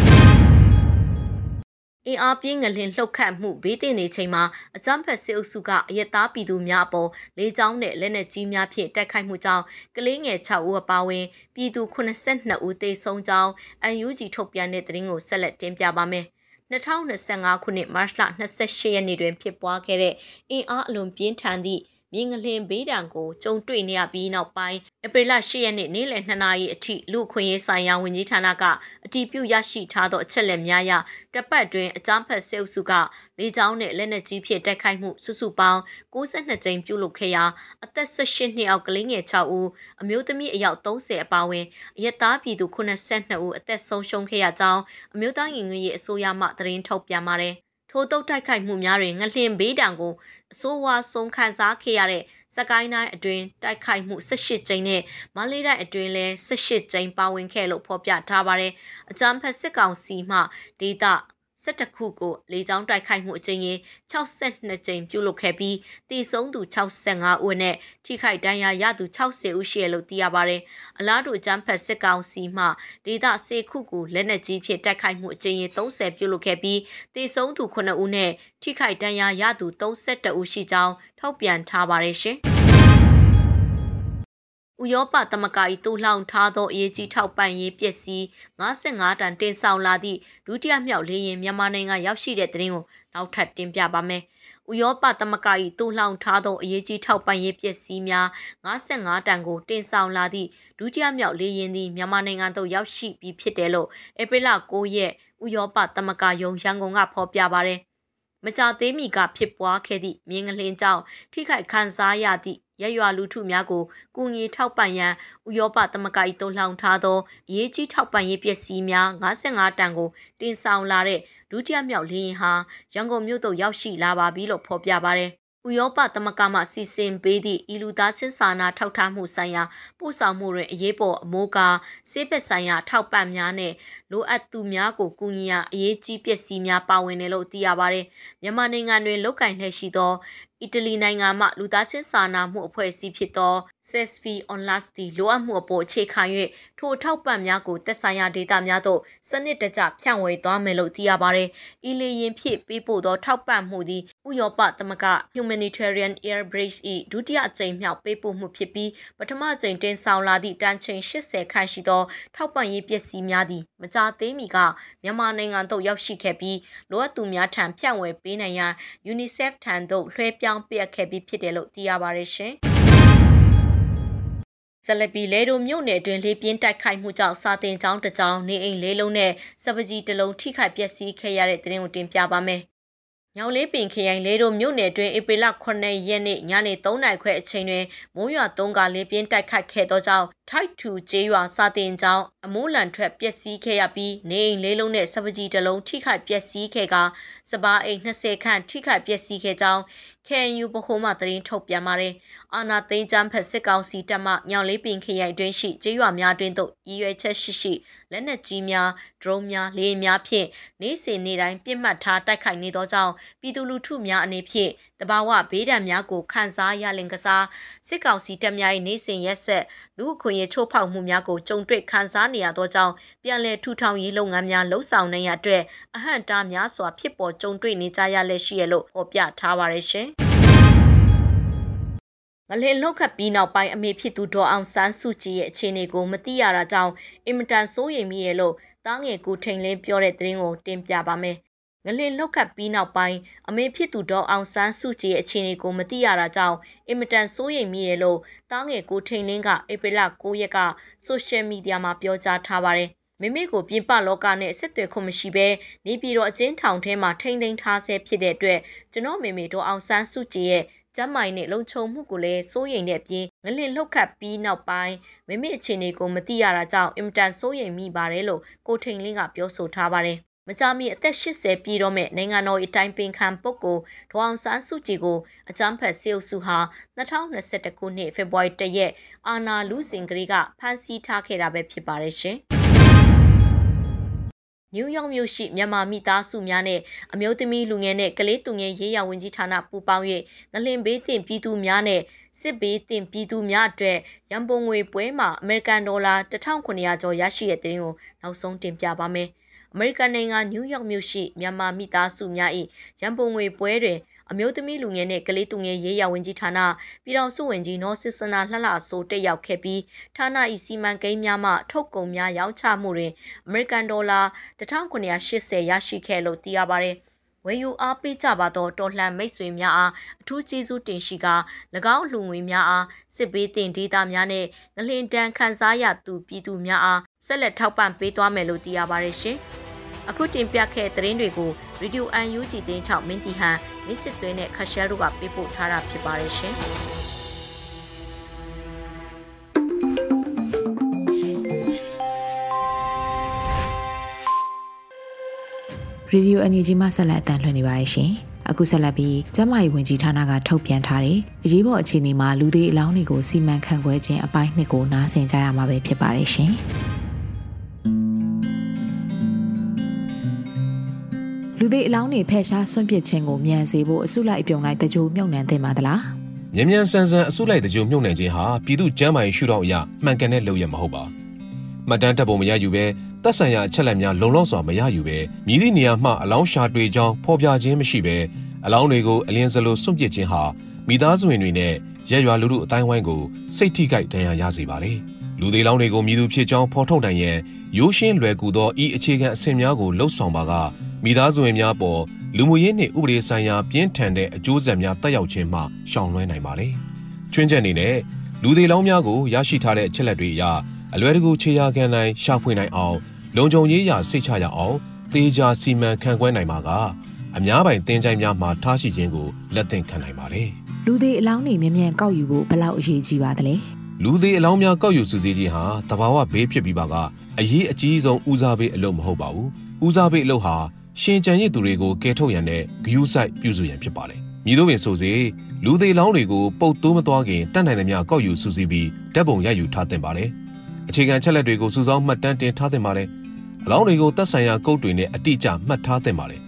အင်အားပြင်းငလင်လှုပ်ခတ်မှုဘေးတင်နေချိန်မှာအကြမ်းဖက်စစ်အုပ်စုကအရက်သားပြည်သူများအပေါ်လေကြောင်းနဲ့လက်နက်ကြီးများဖြင့်တိုက်ခိုက်မှုကြောင့်ကလေးငယ်၆ဦးအပါအဝင်ပြည်သူခုနှစ်ဆယ့်နှစ်ဦးသေဆုံးကြောင်း အန် ယူ ဂျီ ထုတ်ပြန်တဲ့သတင်းကိုဆက်လက်တင်ပြပါမယ်။၂၀၂၅ခုနှစ်မတ်လ၂၈ရက်နေ့တွင်ဖြစ်ပွားခဲ့တဲ့အင်အားအလွန်ပြင်းထန်သည့်မြေငလင်ဘေးဒဏ်ကိုကြုံတွေ့နေရပြီးနောက်ပိုင်းဧပြီလ၈ရက်နေ့နေ့လယ်နှစ်နာရီအထိလူခွင့်ရေးဆိုင်ရာဝန်ကြီးဌာနကအတည်ပြုရရှိထားသောအချက်အလက်များအရတပတ်တွင်အကြမ်းဖက်စစ်အုပ်စုကလေကြောင်းနဲ့လက်နက်ကြီးဖြင့်တိုက်ခိုက်မှုစုစုပေါင်း၉၂ကြိမ်ပြုလုပ်ခဲ့ရာအသက်၁၈နှစ်အောက်ကလေးငယ်၆ဦးအမျိုးသမီးအယောက်၃၀အပါအဝင်အရက်သားပြည်သူခုနှစ်ဆယ့်နှစ်ဦးအသက်ဆုံးရှုံးခဲ့ရကြောင်းအမျိုးသားညီညွတ်ရေးအစိုးရမှသတင်းထုတ်ပြန်ပါတယ်။ထို့တုတ်တိုက်ခိုက်မှုများတွင်ငလျင်ဘေးဒဏ်ကိုအဆိုးဝါးဆုံးခံစားခဲ့ရတဲ့စကိုင်းတိုင်းအတွင်းတိုက်ခိုက်မှု၁၈ကြိမ်နဲ့မန္တလေးတိုင်းအတွင်းလည်း၁၈ကြိမ်ပါဝင်ခဲ့လို့ဖော်ပြထားပါတယ်။အကြမ်းဖက်စစ်ကောင်စီမှဒေသ၁၁ခုကိုလေကြောင်းတိုက်ခိုက်မှုအကြိမ်ရေ၆၂ကြိမ်ပြုလုပ်ခဲ့ပြီးတည်ဆုံးသူ၆၅ဦးနဲ့ထိခိုက်ဒဏ်ရာရသူ၆၀ဦးရှိတယ်လို့သိရပါတယ်။အလားတူအကြမ်းဖက်စစ်ကောင်စီမှဒေသ၁၀ခုကိုလက်နက်ကြီးဖြင့်တိုက်ခိုက်မှုအကြိမ်ရေ၃၀ပြုလုပ်ခဲ့ပြီးတည်ဆုံးသူခုနှစ်ဦးနဲ့ထိခိုက်ဒဏ်ရာရသူ၃၁ဦးရှိကြောင်းထုတ်ပြန်ထားပါတယ်ရှင်။ဥရောပသမဂ္ဂ၏တူလှောင်ထားသောအရေးကြီးထောက်ပံ့ရေးပစ္စည်း၅၅တန်တင်ဆောင်လာသည့်ဒုတိယမြောက်လေယာဉ်မြန်မာနိုင်ငံရောက်ရှိတဲ့သတင်းကိုနောက်ထပ်တင်ပြပါမယ်။ဥရောပသမဂ္ဂ၏တူလှောင်ထားသောအရေးကြီးထောက်ပံ့ရေးပစ္စည်းများ၅၅တန်ကိုတင်ဆောင်လာသည့်ဒုတိယမြောက်လေယာဉ်သည်မြန်မာနိုင်ငံသို့ရောက်ရှိပြီးဖြစ်တယ်လို့ဧပြီလ၉ရက်ဥရောပသမဂ္ဂယုံရန်ကုန်ကဖော်ပြပါတယ်။မကြာသေးမီကဖြစ်ပွားခဲ့သည့်မြင်းငလင်ကြောင့်ထိခိုက်ခံစားရသည့်ရရွာလူထုများကိုကူညီထောက်ပံ့ရန်ဥရောပသမဂ္ဂ၏တုံ့လှောင်ထားသောအရေးကြီးထောက်ပံ့ရေးပစ္စည်းများ၅၅တန်ကိုတင်ဆောင်လာတဲ့ဒုတိယမြောက်လေယာဉ်ဟာရန်ကုန်မြို့သို့ရောက်ရှိလာပါပြီလို့ဖော်ပြပါတယ်။ဥရောပသမဂ္ဂမှစီစဉ်ပေးသည့်ဤလူသားချင်းစာနာထောက်ထားမှုဆိုင်ရာပို့ဆောင်မှုတွင်အရေးပေါ်အမိုးကားဆေးဘက်ဆိုင်ရာထောက်ပံ့များနဲ့လိုအပ်သူများကိုကူညီရန်အရေးကြီးပစ္စည်းများပါဝင်တယ်လို့သိရပါတယ်။မြန်မာနိုင်ငံတွင်လုတ်ကင်လှည့်ရှိသောအီတလီနိုင်ငံမှလူသားချင်းစာနာမှုအဖွဲ့အစည်းဖြစ်သော Sesfi Onlasti လိုအပ်မှုအပေါ်အခြေခံ၍ထိုထောက်ပံ့များကိုသက်ဆိုင်ရာဒေသများသို့စနစ်တကျဖြန့်ဝေသွားမယ်လို့သိရပါတယ်။ဤလေရင်ဖြင့်ပေးပို့သောထောက်ပံ့မှုသည်ဥရောပသမဂ္ဂ Humanitarian Air Bridge ၏ဒုတိယအကြိမ်မြောက်ပေးပို့မှုဖြစ်ပြီးပထမအကြိမ်တင်ဆောင်လာသည့်တန်ချိန်၈၀ခန့်ရှိသောထောက်ပံ့ရေးပစ္စည်းများသည်မကြာသေးမီကမြန်မာနိုင်ငံသို့ရောက်ရှိခဲ့ပြီးလိုအပ်သူများထံဖြန့်ဝေပေးနိုင်ရန် UNICEF ထံသို့လွှဲပြောင်းပေးအပ်ခဲ့ပြီးဖြစ်တယ်လို့သိရပါတယ်ရှင်။ဆလပီလေဒိုမြို့နယ်တွင်လေပြင်းတိုက်ခိုက်မှုကြောင့်စာတင်ကျောင်းတစ်ကျောင်းနေအိမ်လေးလုံးနဲ့စပကြီးတစ်လုံးထိခိုက်ပျက်စီးခဲ့ရတဲ့သတင်းကိုတင်ပြပါမယ်။ညောင်လေးပင်ခရိုင်လေဒိုမြို့နယ်တွင်ဧပြီလခုနှစ်ရက်နေ့ညနေသုံးနာရီခွဲအချိန်တွင်မိုးရွာသုံးကလေပြင်းတိုက်ခိုက်ခဲ့သောကြောင့်ထိုက်ထူကျေးရွာစာတင်ကျောင်းအမိုးလန်ထွက်ပျက်စီးခဲ့ရပြီးနေအိမ်လေးလုံးနဲ့စပကြီးတစ်လုံးထိခိုက်ပျက်စီးခဲ့ကစပါးအိမ်၂၀ခန့်ထိခိုက်ပျက်စီးခဲ့ကြောင်းK N U ဗဟိုမှသတင်းထုတ်ပြန်ပါတယ်။အာနာသိန်းချမ်းဖက်စစ်ကောင်စီတပ်မှညောင်လေးပင်ခရိုင်တွင်ရှိကျေးရွာများတွင်သို့ရည်ရွယ်ချက်ရှိရှိလက်နက်ကြီးများဒရုန်းများလေယာဉ်များဖြင့်နေ့စဉ်နေ့တိုင်းပြစ်မှတ်ထားတိုက်ခိုက်နေသောကြောင့်ပြည်သူလူထုများအနေဖြင့်တဘာဝဘေးဒဏ်များကိုခံစားရလင်ကစားစစ်ကောင်စီတပ်များ၏နေ့စဉ်ရက်ဆက်လူအခွင့်အရေးချိုးဖောက်မှုများကိုကြုံတွေ့ခံစားနေရသောကြောင့်ပြန်လည်ထူထောင်ရေးလုပ်ငန်းများလှုပ်ဆောင်နိုင်ရအတွက်အဟန့်တားများစွာဖြစ်ပေါ်ကြုံတွေ့နေကြရလက်ရှိရလို့ဖော်ပြထားပါတယ်ရှင်။ငလင်လှုပ်ခတ်ပြီးနောက်ပိုင်းအမေဖြစ်သူဒေါ်အောင်ဆန်းစုကြည်ရဲ့အခြေအနေကိုမသိရတာကြောင့်အင်မတန်စိုးရိမ်မိရလို့တားငယ်ကိုထိန်လင်းပြောတဲ့သတင်းကိုတင်ပြပါမယ်။ငလင်လှုပ်ခတ်ပြီးနောက်ပိုင်းအမေဖြစ်သူဒေါ်အောင်ဆန်းစုကြည်ရဲ့အခြေအနေကိုမသိရတာကြောင့်အင်မတန်စိုးရိမ်မိရလို့တားငယ်ကိုထိန်လင်းကဧပြီလ၉ရက်ကဆိုရှယ်မီဒီယာမှာပြောကြားထားပါတယ်။မိမိကိုပြင်ပလောကနဲ့ဆက်သွယ်ခွင့်မရှိဘဲနေပြည်တော်အကျဉ်းထောင်ထဲမှာထိန်းသိမ်းထားဆဲဖြစ်တဲ့အတွက်ကျွန်တော်မိမိဒေါ်အောင်ဆန်းစုကြည်ရဲ့ကျမ်းမိုင်နဲ့လုံခြုံမှုကိုလည်းစိုးရိမ်တဲ့အပြင်ငလင်လှုပ်ခတ်ပြီးနောက်ပိုင်းမိမိအခြေအနေကိုမသိရတာကြောင့်အင်မတန်စိုးရိမ်မိပါတယ်လို့ကိုထိန်လင်းကပြောဆိုထားပါတယ်။မကြာမီအသက်၈၀ပြည့်တော့မဲ့နိုင်ငံတော်အတိုင်ပင်ခံပုဂ္ဂိုလ်ဒေါ်အောင်ဆန်းစုကြည်ကိုအကြမ်းဖက်စစ်အုပ်စုဟာ၂၀၂၁ခုနှစ်ဖေဖော်ဝါရီလရက်အာဏာလုစဉ်ကလေးကဖမ်းဆီးထားခဲ့တာပဲဖြစ်ပါတယ်ရှင်။နယူးယောက်မြို့ရှိမြန်မာမိသားစုများနဲ့အမျိုးသမီးလူငယ်နဲ့ကလေးသူငယ်ရေးရာဝန်ကြီးဌာနပူးပေါင်း၍ငလင်ဘေးသင့်ပြည်သူများနဲ့စစ်ဘေးသင့်ပြည်သူများအတွက်ရန်ပုံငွေပွဲမှာအမေရိကန်ဒေါ်လာတစ်ထောင်ခုနှစ်ရာကျော်ရရှိတဲ့တဲ့တင်ကိုနောက်ဆုံးတင်ပြပါမယ်။အမေရိကန်နိုင်ငံနယူးယောက်မြို့ရှိမြန်မာမိသားစုများ၏ရန်ပုံငွေပွဲတွင်အမျိုးသမီးလူငယ်နဲ့ကလေးသူငယ်ရေးရာဝန်ကြီးဌာနပြည်ထောင်စုဝန်ကြီးနော်စစ်စနာလှလှဆိုတက်ရောက်ခဲ့ပြီးဌာန၏စီမံကိန်းများမှထုတ်ကုန်များရောင်းချမှုတွင်အမေရိကန်ဒေါ်လာတစ်ထောင်ခုနှစ်ရာရှစ်ဆယ်ရရှိခဲ့လို့သိရပါတယ်။ဝယ်ယူအားပေးကြပါသောတော်လှန်မိတ်ဆွေများအားအထူးကျေးဇူးတင်ရှိကာ၎င်းလူငွေများအားစစ်ဘေးတင်ဒေသများနဲ့ငလင်တန်းခန်းစားရသူပြည်သူများအားဆက်လက်ထောက်ပံ့ပေးသွားမယ်လို့သိရပါတယ်ရှင်။အခုတင်ပြခဲ့တဲ့သတင်းတွေကို Radio အန် ယူ ဂျီ သတင်းချောက်မင်းတီဟန်မစ်စစ်သွင်းနဲ့ခရှဲတို့ကပေးပို့ထားတာဖြစ်ပါတယ်ရှင်။ Radio အန် ယူ ဂျီ မှဆက်လက်အသံလွှင့်နေပါတယ်ရှင်။အခုဆက်လက်ပြီးကျန်းမာရေးဝန်ကြီးဌာနကထုတ်ပြန်ထားတဲ့အရေးပေါ်အခြေအနေမှာလူသေးအလောင်းတွေကိုစီမံခန့်ခွဲခြင်းအပိုင်းနှစ်ကိုနားဆင်ကြရမှာပဲဖြစ်ပါတယ်ရှင်။လူသေးအလောင်းတွေဖယ်ရှားဆွန့်ပစ်ခြင်းကိုမြန်စေဖို့အစုလိုက်အပြုံလိုက်တကြိုမြုပ်နှံသင့်ပါသလား။မြန်မြန်ဆန်ဆန်အစုလိုက်တကြိုမြုပ်နှံခြင်းဟာပြည်သူ့ကျန်းမာရေးရှုထောင့်အရမှန်ကန်တဲ့လုပ်ရမဟုတ်ပါ။မှတ်တမ်းတပ်ပုံမရယူပဲသက်ဆိုင်ရာအချက်လက်များလုံလောက်စွာမရယူပဲမြည်သည့်နေရာမှအလောင်းရှာတွေ့ကြောင်းဖော်ပြခြင်းမရှိပဲအလောင်းတွေကိုအလင်းစလိုစွန့်ပစ်ခြင်းဟာမိသားစုဝင်တွေနဲ့ရက်ရွာလူလူအတိုင်းဝိုင်းကိုစိတ်ထိခိုက်ဒဏ်ရာရစေပါလေ။လူသေးလောင်းတွေကိုမြည်သူဖြစ်ကြောင်းဖော်ထုတ်နိုင်ရန်ရိုးရှင်းလွယ်ကူသောဤအခြေခံအဆင့်များကိုလှုပ်ဆောင်ပါကမိသားစုဝင်များပေါ်လူမှုရေးနှင့်ဥပဒေဆိုင်ရာပြင်းထန်တဲ့အကျိုးဆက်များတက်ရောက်ခြင်းမှရှောင်လွှဲနိုင်ပါလေ။ချွင်းချက်အနေနဲ့လူသေးလောင်းများကိုရရှိထားတဲ့အချက်လက်တွေအရအလွယ်တကူခြေရာခံနိုင်ရှာဖွေနိုင်အောင်လုံခြုံရေးရာစိတ်ချရအောင်သေချာစီမံခန့်ခွဲနိုင်ပါကအများပိုင်တင်းကြိုင်များမှာထားရှိခြင်းကိုလက်သင့်ခံနိုင်ပါလေ။လူသေးအလောင်းတွေမြန်မြန်ကောက်ယူဖို့ဘယ်လောက်အရေးကြီးပါသလဲ။လူသေးအလောင်းများကောက်ယူစုစည်းခြင်းဟာတဘာဝဘေးဖြစ်ပြီးပါကအရေးအကြီးဆုံးဦးစားပေးအလုပ်မဟုတ်ပါဘူး။ဦးစားပေးအလုပ်ဟာရှင်ကြံရည်သူတွေကိုကယ်ထုတ်ရန်နဲ့ဂရုစိုက်ပြုစုရန်ဖြစ်ပါလေ။မြည်တို့ပင်ဆိုစေလူသေးလောင်းတွေကိုပုတ်တိုးမသွားခင်တတ်နိုင်သမျှကောက်ယူစုစည်းပြီးဓာတ်ပုံရိုက်ယူထားသင့်ပါလေ။အခြေခံချက်လက်တွေကိုစုဆောင်းမှတ်တမ်းတင်ထားသင့်ပါလေ။အလောင်းတွေကိုသက်ဆိုင်ရာကုတ်တွေနဲ့အတိအကျမှတ်ထားသင့်ပါလေ။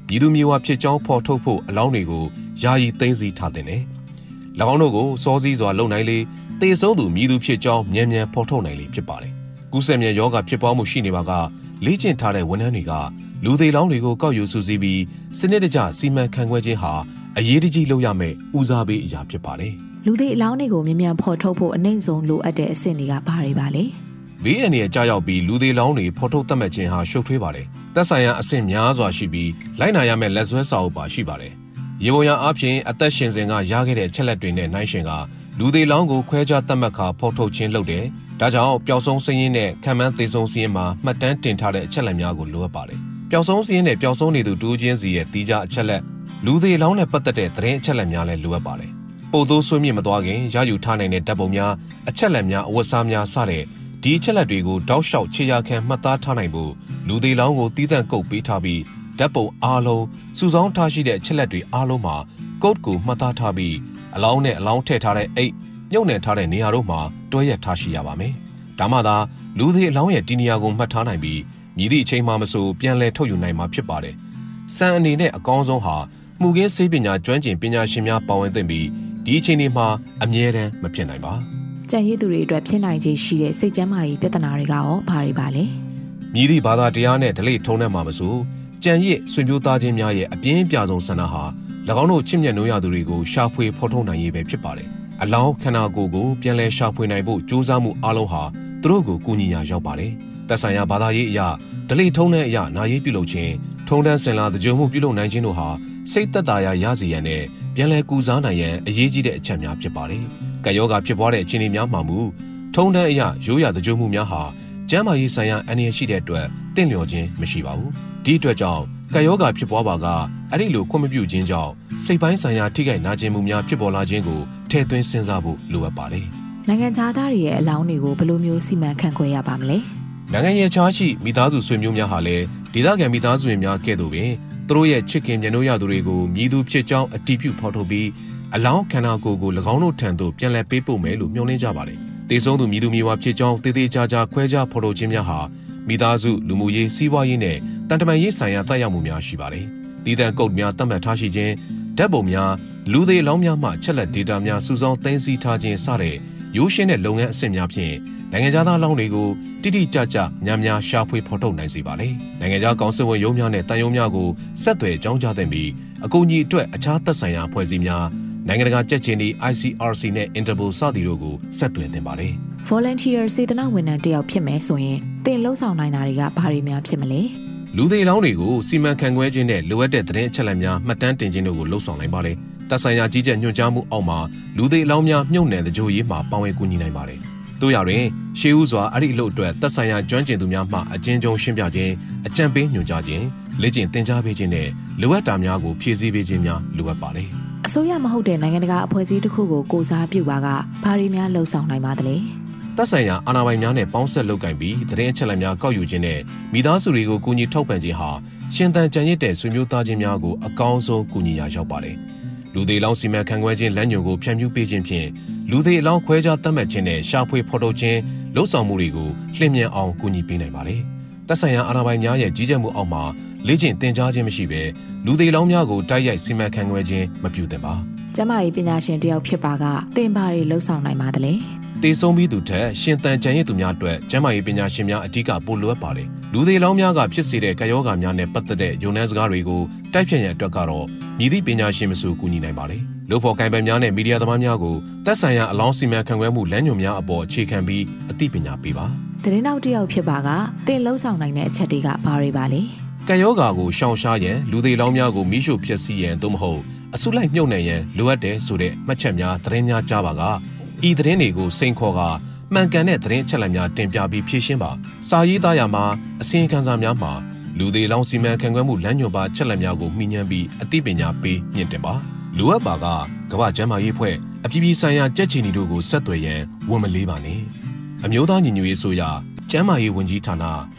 ပြည်သူမျိုးဝဖြစ်ကြောင်းဖော်ထုတ်ဖို့အလောင်းတွေကိုယာယီသိမ်းဆည်းထားတဲ့နဲ့၎င်းတို့ကိုစောစည်းစွာလုပ်နိုင်လေတေဆုံးသူပြည်သူဖြစ်ကြောင်းမြန်မြန်ဖော်ထုတ်နိုင်လေဖြစ်ပါတယ်ကူးစက်မြန်ရောဂါဖြစ်ပွားမှုရှိနေပါကလေ့ကျင့်ထားတဲ့ဝန်ထမ်းတွေကလူသေးလောင်းတွေကိုကောက်ယူစုစည်းပြီးစနစ်တကျစီမံခန့်ခွဲခြင်းဟာအရေးတကြီးလုပ်ရမယ့်ဦးစားပေးအရာဖြစ်ပါတယ်လူသေးအလောင်းတွေကိုမြန်မြန်ဖော်ထုတ်ဖို့အနှိမ့်ဆုံးလိုအပ်တဲ့အဆင့်တွေကဘာတွေပါလဲဘေးအန္တရာယ်ကြားရောက်ပြီးလူသေးလောင်းတွေဖော်ထုတ်သတ်မှတ်ခြင်းဟာရှုပ်ထွေးပါတယ်သက်ဆိုင်ရာအဆင့်များစွာရှိပြီးလိုက်နာရမယ့်လက်စွဲစာအုပ်ပါရှိပါတယ်ရေပေါ်ရန်အပြင်အသက်ရှင်စဉ်ကရခဲ့တဲ့ချက်လက်တွေနဲ့နှိုင်းယှဉ်ကလူသေးလောင်းကိုခွဲခြားသတ်မှတ်ခါဖော်ထုတ်ခြင်းလုပ်တယ်ဒါကြောင့်ပျောက်ဆုံးစည်းရင်းနဲ့ခံမှန်းသေဆုံးစည်းရင်းမှာမှတ်တမ်းတင်ထားတဲ့အချက်လက်များကိုလိုအပ်ပါတယ်ပျောက်ဆုံးစည်းရင်းနဲ့ပျောက်ဆုံးနေသူတူးချင်းစီရဲ့တီးခြားအချက်လက်လူသေးလောင်းနဲ့ပတ်သက်တဲ့သတင်းအချက်လက်များလည်းလိုအပ်ပါတယ်ပို့သိုးဆွေးမြေ့မသွားခင်ရယူထားနိုင်တဲ့ဓာတ်ပုံများအချက်လက်များအဝတ်စားများစတဲ့ဒီအချက်လက်တွေကိုတောက်လျှောက်ခြေရာခံမှတ်သားထားနိုင်ဖို့လူသေးလောင်းကိုတီးသန့်ကုတ်ပေးထားပြီးဓာတ်ပုံအားလုံးစုဆောင်းထားရှိတဲ့အချက်လက်တွေအားလုံးမှာကုတ်ကိုမှတ်သားထားပြီးအလောင်းနဲ့အလောင်းထည့်ထားတဲ့အိတ်မြုပ်နှံထားတဲ့နေရာတို့မှာတွဲရက်ထားရှိရပါမယ်။ဒါမှသာလူသေးအလောင်းရဲ့ဒီနေရာကိုမှတ်ထားနိုင်ပြီးမြည်သည့်အချိန်မှမဆိုပြန်လည်ထုတ်ယူနိုင်မှာဖြစ်ပါတယ်။စံအနေနဲ့အကောင်းဆုံးဟာမှုခင်းဆေးပညာကျွမ်းကျင်ပညာရှင်များပါဝင်သင့်ပြီးဒီအချိန်ဒီမှာအမြဲတမ်းမဖြစ်နိုင်ပါ။ကြံရည်သူတွေအတွက်ဖြစ်နိုင်ခြေရှိတဲ့စိတ်ကျန်းမာရေးပြဿနာတွေကရောဘာတွေပါလဲ။မြည်သည့်ဘာသာတရားနဲ့ဓလေ့ထုံးတဲ့မှာမဆိုကြံရည်ဆွေမျိုးသားချင်းများရဲ့အပြင်းပြဆုံးဆန္ဒဟာ၎င်းတို့ချစ်မြတ်နိုးရသူတွေကိုရှာဖွေဖော်ထုတ်နိုင်ရေးပဲဖြစ်ပါတယ်။အလောင်းခန္ဓာကိုယ်ကိုပြန်လည်ရှာဖွေနိုင်ဖို့ကြိုးစားမှုအလုံးဟာသူတို့ကိုကူညီရာရောက်ပါတယ်။သက်ဆိုင်ရာဘာသာရေးအရာဓလေ့ထုံးတဲ့အရာနာရေးပြုလုပ်ခြင်းထုံတန်းစင်လာသကြုံမှုပြုလုပ်နိုင်ခြင်းတို့ဟာစိတ်သက်သာရာရစေရန်နဲ့ပြန်လည်ကူစားနိုင်ရန်အရေးကြီးတဲ့အချက်များဖြစ်ပါတယ်။ကံရောဂါဖြစ်ပွားတဲ့အခြေအနေများမှာမူထုံတန်းအရာရိုးရာသကြုံမှုများဟာကျန်းမာရေးဆိုင်ရာအန္တရာယ်ရှိတဲ့အတွက်တင့်လျော်ခြင်းမရှိပါဘူး။ဒီအတွက်ကြောင့်ကံရောဂါဖြစ်ပွားပါကအဲ့ဒီလိုခွင့်မပြုခြင်းကြောင့်စိတ်ပိုင်းဆိုင်ရာထိခိုက်နာကျင်မှုများဖြစ်ပေါ်လာခြင်းကိုထည့်သွင်းစဉ်းစားဖို့လိုအပ်ပါတယ်။နိုင်ငံခြားသားတွေရဲ့အလောင်းတွေကိုဘယ်လိုမျိုးစီမံခန့်ခွဲရပါမလဲ။နိုင်ငံရဲ့ခြားရှိမိသားစုဆွေမျိုးများဟာလည်းဒေသခံမိသားစုဝင်များကဲ့သို့ပင်သူတို့ရဲ့ချစ်ခင်မြတ်နိုးရသူတွေကိုမြည်သူဖြစ်ကြောင်းအတည်ပြုဖော်ထုတ်ပြီးအလောင်းခန္ဓာကိုယ်ကို၎င်းတို့ထံသို့ပြန်လည်ပေးပို့မယ်လို့မျှော်လင့်ကြပါတယ်။တေဆုံးသူမြည်သူမြည်ဝါဖြစ်ကြောင်းတည်တည်ကြကြခွဲခြားဖော်ထုတ်ခြင်းများဟာမိသားစုလူမှုရေးစီးပွားရေးနဲ့တန်တမာရေးဆိုင်ရာသက်ရောက်မှုများရှိပါတယ်။တည်တံ့ကုတ်များတတ်မှတ်ထားရှိခြင်းဓာတ်ပုံများလူသေးအလောင်းများမှချက်လက်ဒေတာများစုဆောင်းသိမ်းဆည်းထားခြင်းစတဲ့ရိုးရှင်းတဲ့လုပ်ငန်းအဆင့်များဖြင့်နိုင်ငံခြားသားအလောင်းတွေကိုတိတိကျကျများများရှာဖွေဖော်ထုတ်နိုင်စေပါလေ။နိုင်ငံခြားကောင်စစ်ဝန်ရုံးများနဲ့တန်ရုံးများကိုဆက်သွယ်ကြောင်းကြားသင့်ပြီးအကူအညီအတွက်အခြားသက်ဆိုင်ရာအဖွဲ့အစည်းများနိုင်ငံတကာကြက်ချင်ဒီ I C R C နဲ့ Interpol စသည်တို့ကိုဆက်သွယ်သင့်ပါလေ။ Volunteer စေတနာဝန်ထမ်းတယောက်ဖြစ်မယ်ဆိုရင်တင်လှုပ်ဆောင်နိုင်တာတွေကဘာတွေများဖြစ်မလဲ။လူသေးအလောင်းတွေကိုစီမံခန့်ခွဲခြင်းနဲ့လိုအပ်တဲ့သတင်းအချက်အလက်များမှတ်တမ်းတင်ခြင်းတို့ကိုလှုပ်ဆောင်နိုင်ပါလေ။သက်ဆိုင်ရာကြီးကြပ်ညွှန်ကြားမှုအောက်မှာလူသေးအလောင်းများမြုပ်နှံသကြိုရေးမှာပါဝင်ကူညီနိုင်ပါတယ်။တို့ရတွင်ရှေးဦးစွာအဲ့ဒီအလုပ်အတွက်သက်ဆိုင်ရာကျွမ်းကျင်သူများမှအကျဉ်းချုပ်ရှင်းပြခြင်းအကြံပေးညွှန်ကြားခြင်းလေ့ကျင့်သင်ကြားပေးခြင်းနဲ့လိုအပ်တာများကိုဖြည့်ဆည်းပေးခြင်းများလိုအပ်ပါလေ။အစိုးရမဟုတ်တဲ့နိုင်ငံတကာအဖွဲ့အစည်းတစ်ခုကိုကိုစားပြုပါကဘာတွေများလှုပ်ဆောင်နိုင်ပါသလဲ။သက်ဆိုင်ရာအာဏာပိုင်များနဲ့ပေါင်းဆက်လုပ်ကိုင်ပြီးသတင်းအချက်အလက်များကောက်ယူခြင်းနဲ့မိသားစုတွေကိုကူညီထောက်ပံ့ခြင်းဟာရှင်သန်ကြံရစ်တဲ့ဆွေမျိုးသားချင်းများကိုအကောင်းဆုံးကူညီရာရောက်ပါတယ်။လူသေးလောင်းစီမံခန့်ခွဲခြင်းလမ်းညွှန်ကိုဖြန့်ဖြူးပေးခြင်းဖြင့်လူသေးအလောင်းခွဲခြားသတ်မှတ်ခြင်းနဲ့ရှာဖွေဖော်ထုတ်ခြင်းလှုပ်ဆောင်မှုတွေကိုလျင်မြန်အောင်ကူညီပေးနိုင်ပါတယ်။သက်ဆိုင်ရာအာဏာပိုင်များရဲ့ကြီးကြပ်မှုအောက်မှာလေ့ကျင့်သင်ကြားခြင်းမရှိဘဲလူသေးလောင်းများကိုတိုက်ရိုက်စီမံခန့်ခွဲခြင်းမပြုသင့်ပါ။ကျမကြီးပညာရှင်တယောက်ဖြစ်ပါကတင်ပါတွေလှုပ်ဆောင်နိုင်ပါသလဲ။တေဆုံးပြီးသူထက်ရှင်သန်ကြံရည်သူများအတွက်ကျန်းမာရေးပညာရှင်များအဓိကပိုလိုအပ်ပါတယ်။လူသေးလောင်းများကဖြစ်စေတဲ့ကာယောဂါများနဲ့ပတ်သက်တဲ့ယုံနှန်းစကားတွေကိုတိုက်ဖြတ်ရန်အတွက်ကတော့မြည်သည့်ပညာရှင်မဆိုကူညီနိုင်ပါတယ်။လူဖို့ကိုင်ပယ်များနဲ့မီဒီယာသမားများကိုသက်ဆိုင်ရာအလောင်းစီမံခန့်ခွဲမှုလမ်းညွှန်များအပေါ်အခြေခံပြီးအသိပညာပေးပါ။သတင်းနောက်တစ်ယောက်ဖြစ်ပါကတင်လှုပ်ဆောင်နိုင်တဲ့အချက်တွေကဘာတွေပါလဲ။ကာယောဂါကိုရှောင်ရှားရန်လူသေးလောင်းများကိုမိရှုဖျက်ဆီးရန်သို့မဟုတ်အဆုလိုက်မြုပ်နှံရန်လိုအပ်တယ်ဆိုတဲ့မှတ်ချက်များသတင်းများကြားပါကဤသတင်းတွေကိုစိန်ခေါ်ကမှန်ကန်တဲ့သတင်းအချက်အလက်များတင်ပြပြီးဖြည့်ရှင်းပါစာရေးသားရာမှာအစီရင်ခံစာများမှာလူသေးလောင်းစီမံခန့်ခွဲမှုလမ်းညွှန်ပါချက်လက်များကိုမှီညှမ်းပြီးအသိပညာပေးမြင့်တင်ပါလိုအပ်ပါကကမ္ဘာ့ကျန်းမာရေးဖွဲ့အပြည်ပြည်ဆိုင်ရာကြက်ချီနီတို့ကိုဆက်သွယ်ရန်ဝန်မလေးပါနဲ့အမျိုးသားညီညွတ်ရေးအစိုးရကျန်းမာရေးဝန်ကြီးဌာန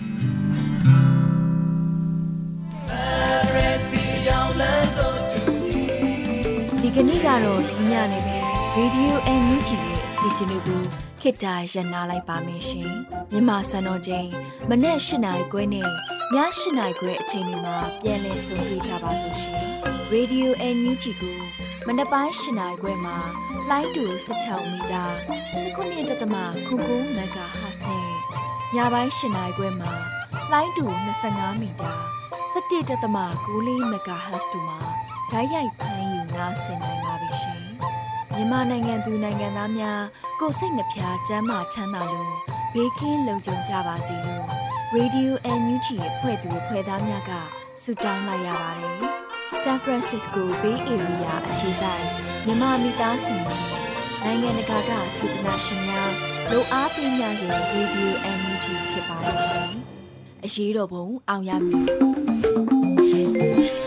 ဒီကနေ့ကတော့ဒီညနေပဲ Radio အန် ယူ ဂျီ ရဲ့အစီအစဉ်လေးကိုခေတ္တရ延လာလိုက်ပါမယ်ရှင်မြန်မာစံတော်ချိန်မနေ့၈နာရီခွဲနဲ့ညည၈နာရီခွဲအချိန်တွေမှာပြန်လည်ဆုံတွေ့ကြပါစို့ရှင်။ Radio အန် ယူ ဂျီ ကိုမနက်ပိုင်း၈နာရီခွဲမှာလိုင်းတူ၁၆မီတာ၁၉ဒသမ၉၉မဂါဟတ်ဇ်နဲ့ညပိုင်း၈နာရီခွဲမှာလိုင်းတူ၂၅မီတာ၁၁ဒသမ၉၄မဂါဟတ်ဇ်တို့မှာဓာတ်ရိုက်ဖမ်းယူနားဆင်နိုင်ပါပြီရှင်။မြန်မာနိုင်ငံသူနိုင်ငံသားများကိုယ်စိတ်နှပြချမ်းမာချမ်းသာလို့ဘေးကင်းလုံခြုံကြပါစေလို့ Radio အန် ယူ ဂျီ ရဲ့ဖွဲ့သူဖွဲ့သားများကဆုတောင်းလိုက်ရပါတယ်။ San Francisco Bay Area အခြေစိုက်မြန်မာမိသားစုများနိုင်ငံတကာကစေတနာရှင်များလိုအားပေးများရဲ့ Radio အန် ယူ ဂျီ ဖြစ်ပါတယ်ရှင်။အရေးတော်ပုံအောင်ရမည်